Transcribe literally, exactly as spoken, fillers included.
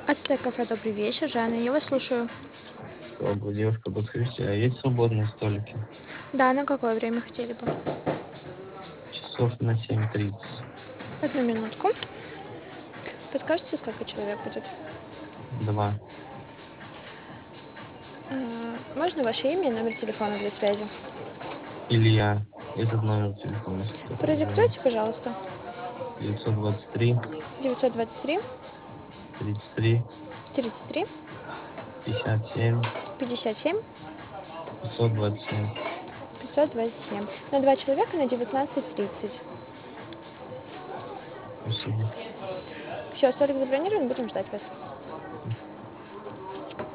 Ацтек кафе, добрый вечер. Жанна, я вас слушаю. Добрый, девушка, подскажите, а есть свободные столики? Да, на какое время хотели бы? Часов на семь тридцать. Одну минутку. Подскажите, сколько человек будет? Два. А, Можно ваше имя и номер телефона для связи? Илья. Этот номер телефона, с которого звоню. Продиктуйте, пожалуйста. девятьсот двадцать три девятьсот двадцать три тридцать три тридцать три пятьдесят семь пятьдесят семь пятьсот двадцать семь. пятьсот двадцать семь. На два человека на девятнадцать тридцать. Спасибо. Все, столик забронирован, будем ждать вас.